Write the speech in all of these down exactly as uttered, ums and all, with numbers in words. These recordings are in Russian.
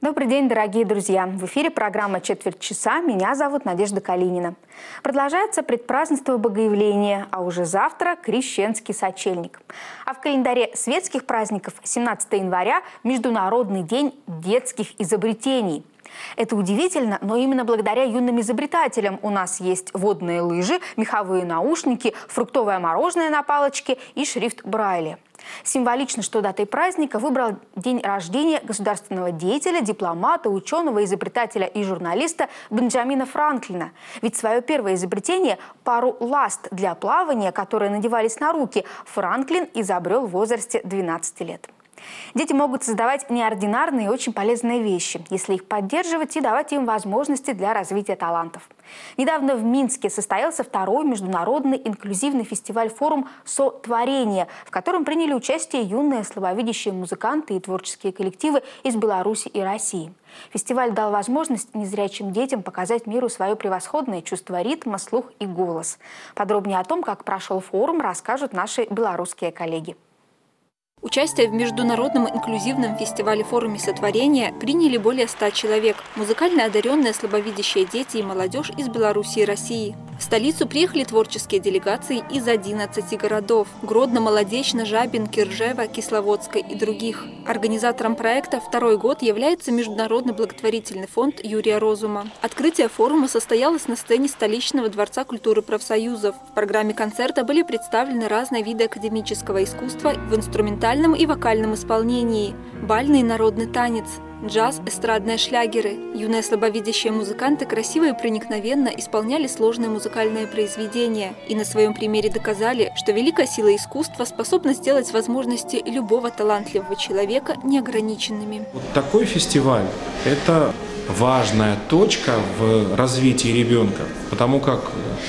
Добрый день, дорогие друзья! В эфире программа «Четверть часа». Меня зовут Надежда Калинина. Продолжается предпразднество Богоявления, а уже завтра – Крещенский сочельник. А в календаре светских праздников семнадцатого января – Международный день детских изобретений. Это удивительно, но именно благодаря юным изобретателям у нас есть водные лыжи, меховые наушники, фруктовое мороженое на палочке и шрифт Брайля. Символично, что датой праздника выбрал день рождения государственного деятеля, дипломата, ученого, изобретателя и журналиста Бенджамина Франклина. Ведь свое первое изобретение – пару ласт для плавания, которые надевались на руки, Франклин изобрел в возрасте двенадцати лет. Дети могут создавать неординарные и очень полезные вещи, если их поддерживать и давать им возможности для развития талантов. Недавно в Минске состоялся второй международный инклюзивный фестиваль-форум «Сотворение», в котором приняли участие юные слабовидящие музыканты и творческие коллективы из Беларуси и России. Фестиваль дал возможность незрячим детям показать миру свое превосходное чувство ритма, слух и голос. Подробнее о том, как прошел форум, расскажут наши белорусские коллеги. Участие в международном инклюзивном фестивале-форуме «Сотворение» приняли более ста человек. Музыкально одаренные, слабовидящие дети и молодежь из Беларуси и России. В столицу приехали творческие делегации из одиннадцати городов – Гродно, Молодечно, Жабинки, Ржева, Кисловодска и других. Организатором проекта второй год является Международный благотворительный фонд Юрия Розума. Открытие форума состоялось на сцене столичного Дворца культуры профсоюзов. В программе концерта были представлены разные виды академического искусства в инструментальном и вокальном исполнении, бальный и народный танец, джаз, эстрадные шлягеры. Юные слабовидящие музыканты красиво и проникновенно исполняли сложные музыкальные произведения и на своем примере доказали, что великая сила искусства способна сделать возможности любого талантливого человека неограниченными. Вот такой фестиваль – это важная точка в развитии ребенка, потому как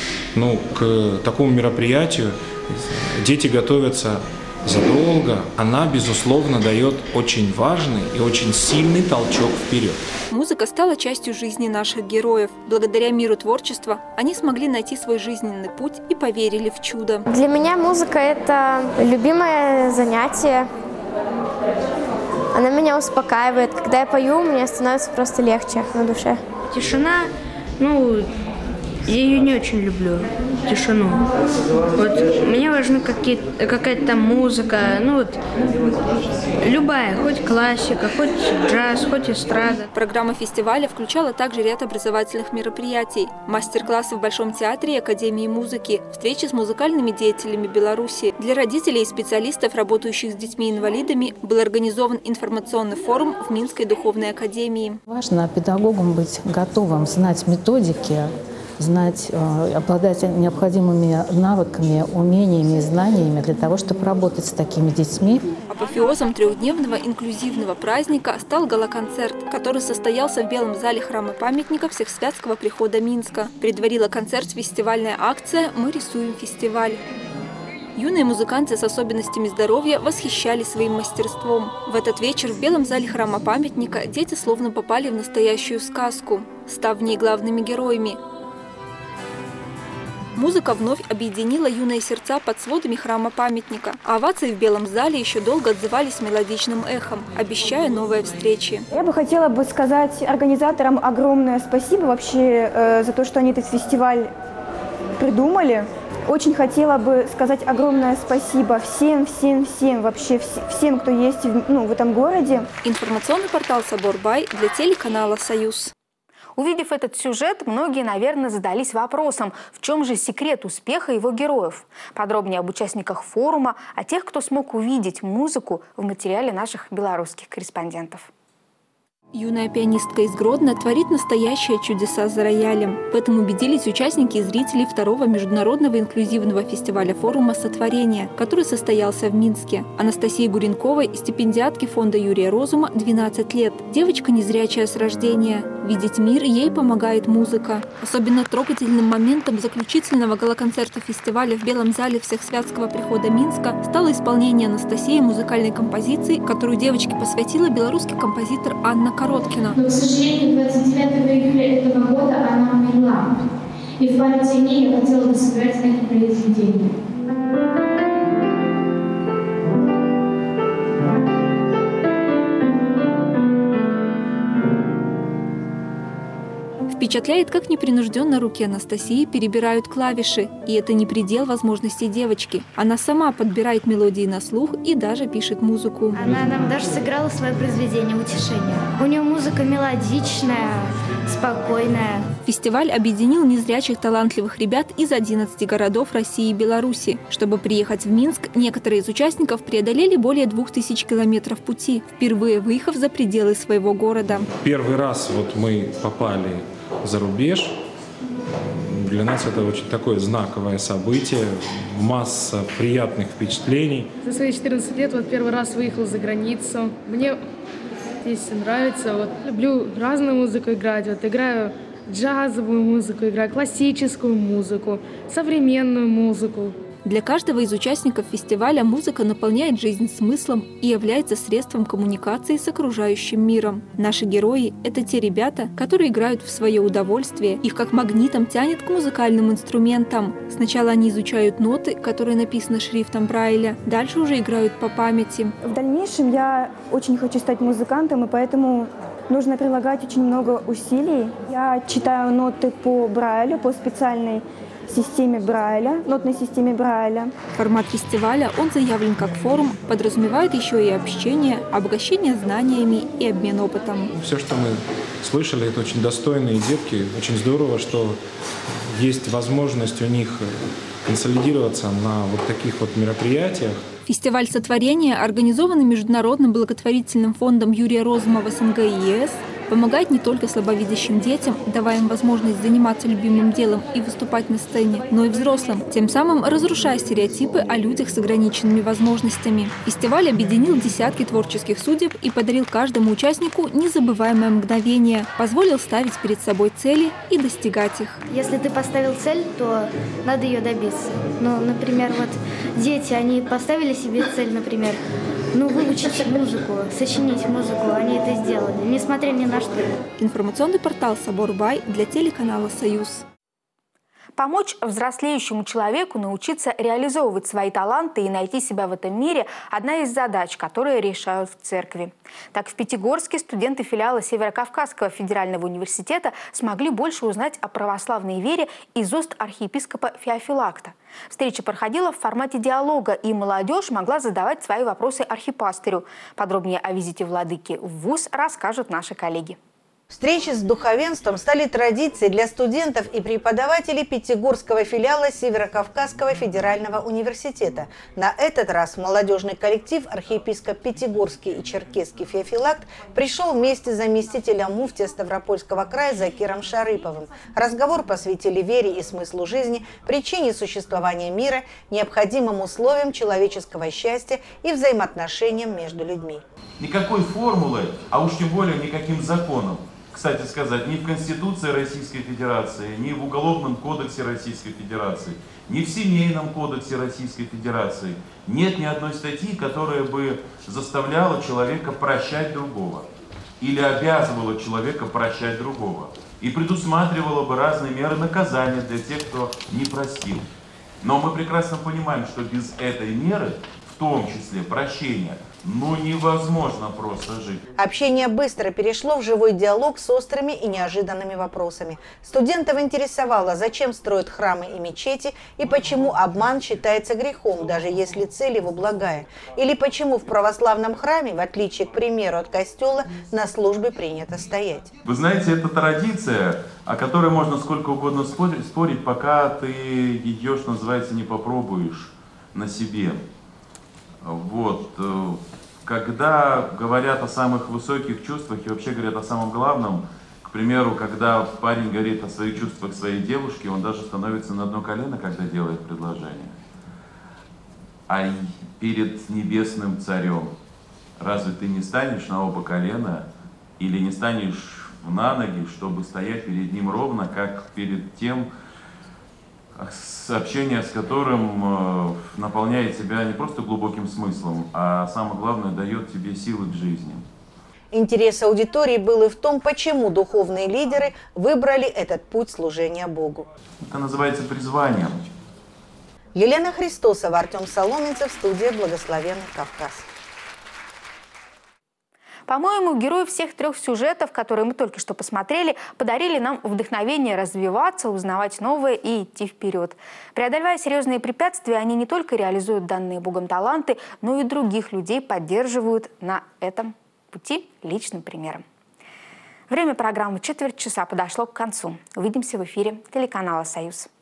ну, к такому мероприятию дети готовятся задолго. Она, безусловно, дает очень важный и очень сильный толчок вперед. Музыка стала частью жизни наших героев. Благодаря миру творчества они смогли найти свой жизненный путь и поверили в чудо. Для меня музыка – это любимое занятие. Она меня успокаивает. Когда я пою, мне становится просто легче на душе. Тишина, ну, я ее не очень люблю, тишину. Вот мне важна какая-то там музыка, ну вот любая, хоть классика, хоть джаз, хоть эстрада. Программа фестиваля включала также ряд образовательных мероприятий, мастер-классы в Большом театре и Академии музыки, встречи с музыкальными деятелями Беларуси. Для родителей и специалистов, работающих с детьми-инвалидами, был организован информационный форум в Минской духовной академии. Важно педагогам быть готовым знать методики, знать, обладать необходимыми навыками, умениями и знаниями для того, чтобы работать с такими детьми. Апофеозом трехдневного инклюзивного праздника стал гала-концерт, который состоялся в Белом зале храма-памятника Всесвятского прихода Минска. Предварила концерт фестивальная акция «Мы рисуем фестиваль». Юные музыканты с особенностями здоровья восхищались своим мастерством. В этот вечер в Белом зале храма-памятника дети словно попали в настоящую сказку, став в ней главными героями. Музыка вновь объединила юные сердца под сводами храма-памятника, а овации в Белом зале еще долго отзывались мелодичным эхом, обещая новые встречи. Я бы хотела бы сказать организаторам огромное спасибо вообще э, за то, что они этот фестиваль придумали. Очень хотела бы сказать огромное спасибо всем, всем, всем, вообще всем, кто есть в, ну, в этом городе. Информационный портал Собор.бай для телеканала «Союз». Увидев этот сюжет, многие, наверное, задались вопросом, в чем же секрет успеха его героев. Подробнее об участниках форума, о тех, кто смог увидеть музыку в материале наших белорусских корреспондентов. Юная пианистка из Гродно творит настоящие чудеса за роялем. В этом убедились участники и зрители второго международного инклюзивного фестиваля форума «Сотворение», который состоялся в Минске. Анастасии Гуренковой, стипендиатке фонда Юрия Розума, двенадцать лет. Девочка незрячая с рождения. Видеть мир ей помогает музыка. Особенно трогательным моментом заключительного гала-концерта фестиваля в Белом зале Всесвятского прихода Минска стало исполнение Анастасии музыкальной композиции, которую девочке посвятила белорусский композитор Анна Короткина. Но, к сожалению, двадцать девятого июля этого года она умерла. И в память о ней я хотела бы сыграть это произведение. Впечатляет, как непринужденно руки Анастасии перебирают клавиши. И это не предел возможностей девочки. Она сама подбирает мелодии на слух и даже пишет музыку. Она нам даже сыграла свое произведение «Утешение». У нее музыка мелодичная, спокойная. Фестиваль объединил незрячих талантливых ребят из одиннадцати городов России и Беларуси. Чтобы приехать в Минск, некоторые из участников преодолели более двух тысяч километров пути, впервые выехав за пределы своего города. Первый раз вот мы попали за рубеж. Для нас это очень такое знаковое событие, масса приятных впечатлений. За свои четырнадцать лет вот первый раз выехал за границу. Мне здесь нравится. Вот, люблю разную музыку играть. Вот, играю джазовую музыку, играю классическую музыку, современную музыку. Для каждого из участников фестиваля музыка наполняет жизнь смыслом и является средством коммуникации с окружающим миром. Наши герои – это те ребята, которые играют в свое удовольствие. Их как магнитом тянет к музыкальным инструментам. Сначала они изучают ноты, которые написаны шрифтом Брайля, дальше уже играют по памяти. В дальнейшем я очень хочу стать музыкантом, и поэтому нужно прилагать очень много усилий. Я читаю ноты по Брайлю, по специальной системе Брайля, нотной системе Брайля. Формат фестиваля, он заявлен как форум, подразумевает еще и общение, обогащение знаниями и обмен опытом. Все, что мы слышали, это очень достойные детки. Очень здорово, что есть возможность у них консолидироваться на вот таких вот мероприятиях. Фестиваль сотворения, организованный Международным благотворительным фондом Юрия Розумова СНГ и ЕС, помогает не только слабовидящим детям, давая им возможность заниматься любимым делом и выступать на сцене, но и взрослым, тем самым разрушая стереотипы о людях с ограниченными возможностями. Фестиваль объединил десятки творческих судеб и подарил каждому участнику незабываемое мгновение, позволил ставить перед собой цели и достигать их. Если ты поставил цель, то надо ее добиться. Ну, например, вот дети, они поставили себе цель, например, ну, выучить музыку, сочинить музыку, они это сделали, несмотря ни на что. Информационный портал Собор.Бай для телеканала «Союз». Помочь взрослеющему человеку научиться реализовывать свои таланты и найти себя в этом мире – одна из задач, которые решают в церкви. Так, в Пятигорске студенты филиала Северокавказского федерального университета смогли больше узнать о православной вере из уст архиепископа Феофилакта. Встреча проходила в формате диалога, и молодежь могла задавать свои вопросы архипастырю. Подробнее о визите владыки в вуз расскажут наши коллеги. Встречи с духовенством стали традицией для студентов и преподавателей Пятигорского филиала Северокавказского федерального университета. На этот раз молодежный коллектив архиепископ Пятигорский и Черкесский Феофилакт пришел вместе с заместителем муфтия Ставропольского края Закиром Шарыповым. Разговор посвятили вере и смыслу жизни, причине существования мира, необходимым условиям человеческого счастья и взаимоотношениям между людьми. Никакой формулы, а уж тем более никаким законом, кстати сказать, ни в Конституции Российской Федерации, ни в Уголовном кодексе Российской Федерации, ни в Семейном кодексе Российской Федерации нет ни одной статьи, которая бы заставляла человека прощать другого или обязывала человека прощать другого и предусматривала бы разные меры наказания для тех, кто не простил. Но мы прекрасно понимаем, что без этой меры, в том числе прощения, ну невозможно просто жить. Общение быстро перешло в живой диалог с острыми и неожиданными вопросами. Студентов интересовало, зачем строят храмы и мечети, и почему обман считается грехом, даже если цель его благая. Или почему в православном храме, в отличие, к примеру, от костела, на службе принято стоять. Вы знаете, это традиция, о которой можно сколько угодно спорить, спорить пока ты ее, что называется, не попробуешь на себе. Вот. Когда говорят о самых высоких чувствах и вообще говорят о самом главном, к примеру, когда парень говорит о своих чувствах к своей девушке, он даже становится на одно колено, когда делает предложение. А перед небесным царем разве ты не станешь на оба колена или не станешь на ноги, чтобы стоять перед ним ровно, как перед тем, сообщение с которым наполняет тебя не просто глубоким смыслом, а самое главное, дает тебе силы к жизни. Интерес аудитории был и в том, почему духовные лидеры выбрали этот путь служения Богу. Это называется призванием. Елена Христосова, Артем Соломенцев, студия «Благословенный Кавказ». По-моему, герои всех трех сюжетов, которые мы только что посмотрели, подарили нам вдохновение развиваться, узнавать новое и идти вперед. Преодолевая серьезные препятствия, они не только реализуют данные Богом таланты, но и других людей поддерживают на этом пути личным примером. Время программы «Четверть часа» подошло к концу. Увидимся в эфире телеканала «Союз».